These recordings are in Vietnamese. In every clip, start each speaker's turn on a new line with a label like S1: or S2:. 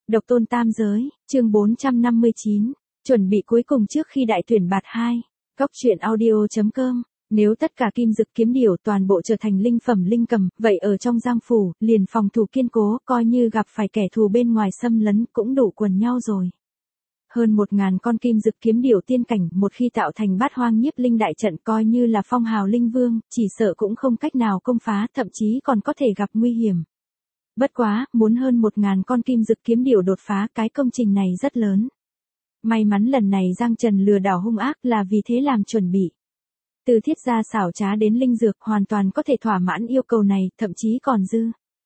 S1: Độc tôn tam giới, chương 459, chuẩn bị cuối cùng trước khi đại tuyển bạt 2. Góc truyện audio.com. Nếu tất cả kim dực kiếm điểu toàn bộ trở thành linh phẩm linh cầm, vậy ở trong giang phủ, liền phòng thủ kiên cố, coi như gặp phải kẻ thù bên ngoài xâm lấn cũng đủ quần nhau rồi. Hơn 1.000 con kim dực kiếm điểu tiên cảnh, một khi tạo thành bát hoang nhiếp linh đại trận, coi như là phong hào linh vương, chỉ sợ cũng không cách nào công phá, thậm chí còn có thể gặp nguy hiểm. Bất quá, muốn hơn 1.000 con kim dực kiếm điểu đột phá, cái công trình này rất lớn. May mắn lần này Giang Trần lừa đảo hung ác là vì thế làm chuẩn bị. Từ thiết gia xảo trá đến linh dược hoàn toàn có thể thỏa mãn yêu cầu này, thậm chí còn dư.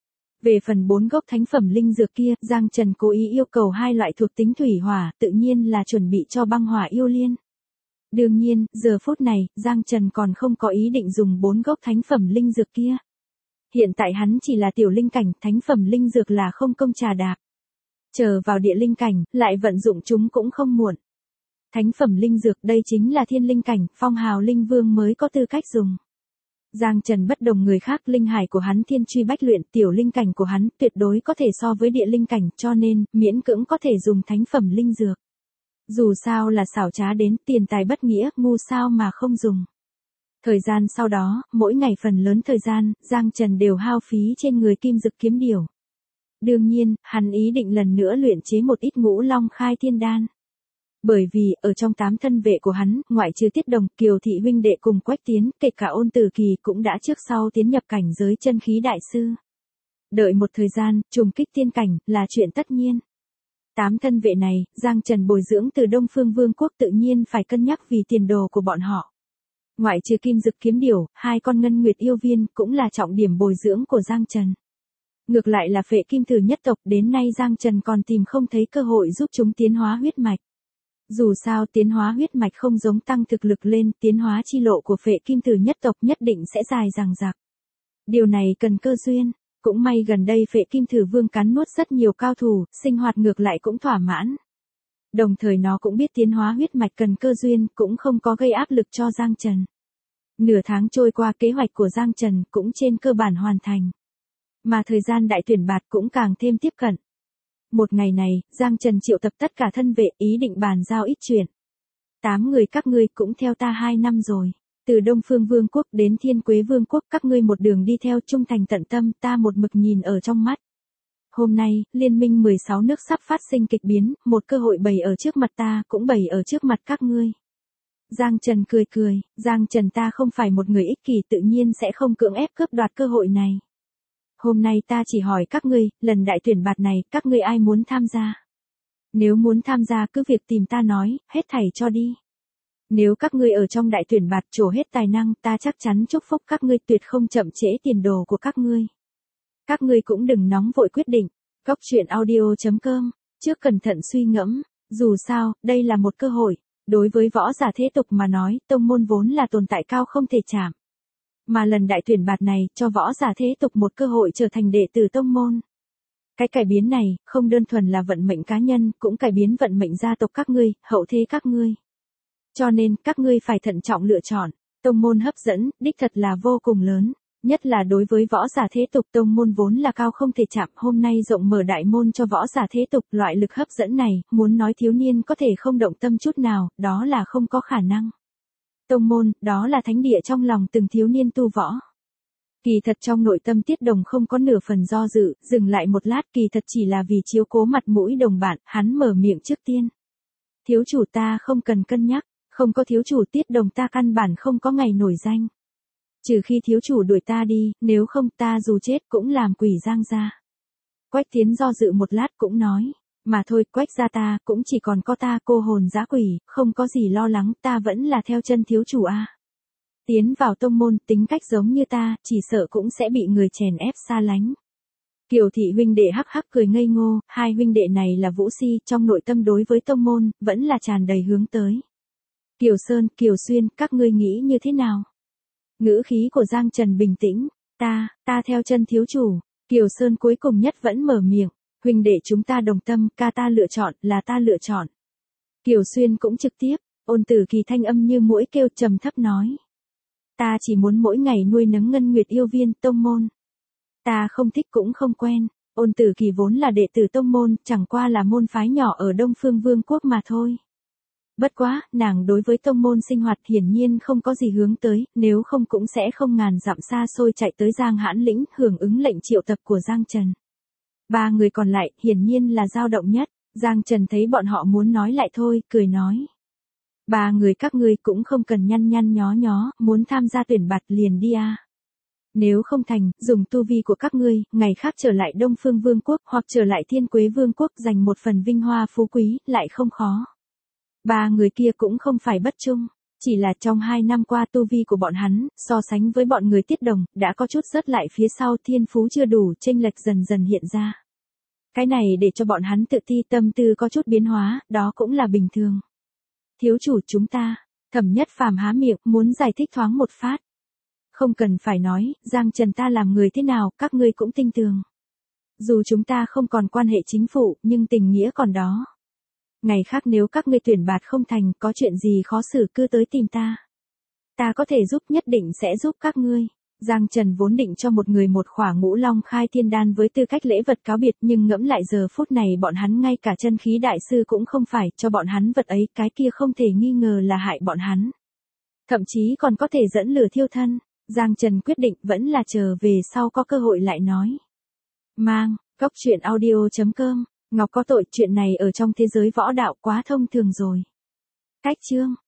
S1: Về phần 4 gốc thánh phẩm linh dược kia, Giang Trần cố ý yêu cầu 2 loại thuộc tính thủy hỏa, tự nhiên là chuẩn bị cho băng hỏa yêu liên. Đương nhiên, giờ phút này, Giang Trần còn không có ý định dùng 4 gốc thánh phẩm linh dược kia. Hiện tại hắn chỉ là tiểu linh cảnh, thánh phẩm linh dược là không công trà đạp. Chờ vào địa linh cảnh, lại vận dụng chúng cũng không muộn. Thánh phẩm linh dược đây chính là thiên linh cảnh, phong hào linh vương mới có tư cách dùng. Giang Trần bất đồng người khác, linh hải của hắn thiên truy bách luyện, tiểu linh cảnh của hắn tuyệt đối có thể so với địa linh cảnh, cho nên, miễn cưỡng có thể dùng thánh phẩm linh dược. Dù sao là xảo trá đến, tiền tài bất nghĩa, ngu sao mà không dùng. Thời gian sau đó, mỗi ngày phần lớn thời gian, Giang Trần đều hao phí trên người kim dực kiếm điểu. Đương nhiên, hắn ý định lần nữa luyện chế một ít ngũ long khai thiên đan. Bởi vì, ở trong 8 thân vệ của hắn, ngoại trừ Tiết Đồng, Kiều Thị huynh đệ cùng Quách Tiến, kể cả Ôn Tử Kỳ cũng đã trước sau tiến nhập cảnh giới chân khí đại sư. Đợi một thời gian, trùng kích tiên cảnh, là chuyện tất nhiên. 8 thân vệ này, Giang Trần bồi dưỡng từ Đông Phương Vương quốc tự nhiên phải cân nhắc vì tiền đồ của bọn họ. Ngoại trừ kim dực kiếm điểu, 2 con ngân nguyệt yêu viên cũng là trọng điểm bồi dưỡng của Giang Trần. Ngược lại là phệ kim tử nhất tộc, đến nay Giang Trần còn tìm không thấy cơ hội giúp chúng tiến hóa huyết mạch. Dù sao tiến hóa huyết mạch không giống tăng thực lực lên, tiến hóa chi lộ của phệ kim tử nhất tộc nhất định sẽ dài dằng dặc. Điều này cần cơ duyên, cũng may gần đây phệ kim tử vương cắn nuốt rất nhiều cao thủ, sinh hoạt ngược lại cũng thỏa mãn. Đồng thời nó cũng biết tiến hóa huyết mạch cần cơ duyên, cũng không có gây áp lực cho Giang Trần. Nửa tháng trôi qua, kế hoạch của Giang Trần cũng trên cơ bản hoàn thành. Mà thời gian đại tuyển bạt cũng càng thêm tiếp cận. Một ngày này, Giang Trần triệu tập tất cả thân vệ, ý định bàn giao ít chuyện. 8 người các ngươi cũng theo ta 2 năm rồi. Từ Đông Phương Vương quốc đến Thiên Quế Vương quốc, các ngươi một đường đi theo trung thành tận tâm, ta một mực nhìn ở trong mắt. Hôm nay, liên minh 16 nước sắp phát sinh kịch biến, một cơ hội bày ở trước mặt ta, cũng bày ở trước mặt các ngươi. Giang Trần cười cười, Giang Trần ta không phải một người ích kỷ, tự nhiên sẽ không cưỡng ép cướp đoạt cơ hội này. Hôm nay ta chỉ hỏi các ngươi, lần đại tuyển bạt này, các ngươi ai muốn tham gia? Nếu muốn tham gia cứ việc tìm ta nói, hết thảy cho đi. Nếu các ngươi ở trong đại tuyển bạt trổ hết tài năng, ta chắc chắn chúc phúc các ngươi, tuyệt không chậm trễ tiền đồ của các ngươi. Các ngươi cũng đừng nóng vội quyết định. Góc truyện audio.com, trước cẩn thận suy ngẫm, dù sao, đây là một cơ hội. Đối với võ giả thế tục mà nói, tông môn vốn là tồn tại cao không thể chạm. Mà lần đại tuyển bạt này, cho võ giả thế tục một cơ hội trở thành đệ tử tông môn. Cái cải biến này, không đơn thuần là vận mệnh cá nhân, cũng cải biến vận mệnh gia tộc các ngươi, hậu thế các ngươi. Cho nên, các ngươi phải thận trọng lựa chọn. Tông môn hấp dẫn, đích thật là vô cùng lớn. Nhất là đối với võ giả thế tục, tông môn vốn là cao không thể chạm, hôm nay rộng mở đại môn cho võ giả thế tục, loại lực hấp dẫn này, muốn nói thiếu niên có thể không động tâm chút nào, đó là không có khả năng. Tông môn, đó là thánh địa trong lòng từng thiếu niên tu võ. Kỳ thật trong nội tâm Tiết Đồng không có nửa phần do dự, dừng lại một lát, kỳ thật chỉ là vì chiếu cố mặt mũi đồng bạn, hắn mở miệng trước tiên. Thiếu chủ ta không cần cân nhắc, không có thiếu chủ Tiết Đồng ta căn bản không có ngày nổi danh. Trừ khi thiếu chủ đuổi ta đi, nếu không ta dù chết cũng làm quỷ Giang gia. Quách Tiến do dự một lát cũng nói, mà thôi, Quách gia ta, cũng chỉ còn có ta, cô hồn dã quỷ, không có gì lo lắng, ta vẫn là theo chân thiếu chủ a. Tiến vào tông môn, tính cách giống như ta, chỉ sợ cũng sẽ bị người chèn ép xa lánh. Kiều Thị huynh đệ hắc hắc cười ngây ngô, 2 huynh đệ này là vũ si, trong nội tâm đối với tông môn, vẫn là tràn đầy hướng tới. Kiều Sơn, Kiều Xuyên, các ngươi nghĩ như thế nào? Ngữ khí của Giang Trần bình tĩnh, ta theo chân thiếu chủ. Kiều Sơn cuối cùng nhất vẫn mở miệng, huynh đệ chúng ta đồng tâm, ca ta lựa chọn, là ta lựa chọn. Kiều Xuyên cũng trực tiếp, Ôn Tử Kỳ thanh âm như muỗi kêu trầm thấp nói. Ta chỉ muốn mỗi ngày nuôi nấng ngân nguyệt yêu viên, tông môn. Ta không thích cũng không quen, Ôn Tử Kỳ vốn là đệ tử tông môn, chẳng qua là môn phái nhỏ ở Đông Phương Vương quốc mà thôi. Bất quá, nàng đối với tông môn sinh hoạt hiển nhiên không có gì hướng tới, nếu không cũng sẽ không ngàn dặm xa xôi chạy tới Giang Hãn Lĩnh hưởng ứng lệnh triệu tập của Giang Trần. Ba người còn lại hiển nhiên là dao động nhất, Giang Trần thấy bọn họ muốn nói lại thôi, cười nói. Ba người các ngươi cũng không cần nhăn nhăn nhó nhó, muốn tham gia tuyển bạt liền đi à. Nếu không thành, dùng tu vi của các ngươi, ngày khác trở lại Đông Phương Vương quốc hoặc trở lại Thiên Quế Vương quốc giành một phần vinh hoa phú quý, lại không khó. Ba người kia cũng không phải bất trung, chỉ là trong 2 năm qua tu vi của bọn hắn, so sánh với bọn người Tiết Đồng, đã có chút rớt lại phía sau, thiên phú chưa đủ, chênh lệch dần dần hiện ra. Cái này để cho bọn hắn tự ti, tâm tư có chút biến hóa, đó cũng là bình thường. Thiếu chủ chúng ta, Thẩm Nhất Phàm há miệng, muốn giải thích thoáng một phát. Không cần phải nói, Giang Trần ta làm người thế nào, các ngươi cũng tin tưởng. Dù chúng ta không còn quan hệ chính phủ, nhưng tình nghĩa còn đó. Ngày khác nếu các ngươi tuyển bạt không thành, có chuyện gì khó xử cứ tới tìm ta. Ta có thể giúp, nhất định sẽ giúp các ngươi. Giang Trần vốn định cho một người một khỏa Ngũ Long Khai Thiên Đan với tư cách lễ vật cáo biệt, nhưng ngẫm lại giờ phút này bọn hắn ngay cả chân khí đại sư cũng không phải, cho bọn hắn vật ấy, cái kia không thể nghi ngờ là hại bọn hắn. Thậm chí còn có thể dẫn lửa thiêu thân. Giang Trần quyết định vẫn là chờ về sau có cơ hội lại nói. Mang, Cốc Truyện Audio.com, Ngọc có tội, chuyện này ở trong thế giới võ đạo quá thông thường rồi. Cách chương.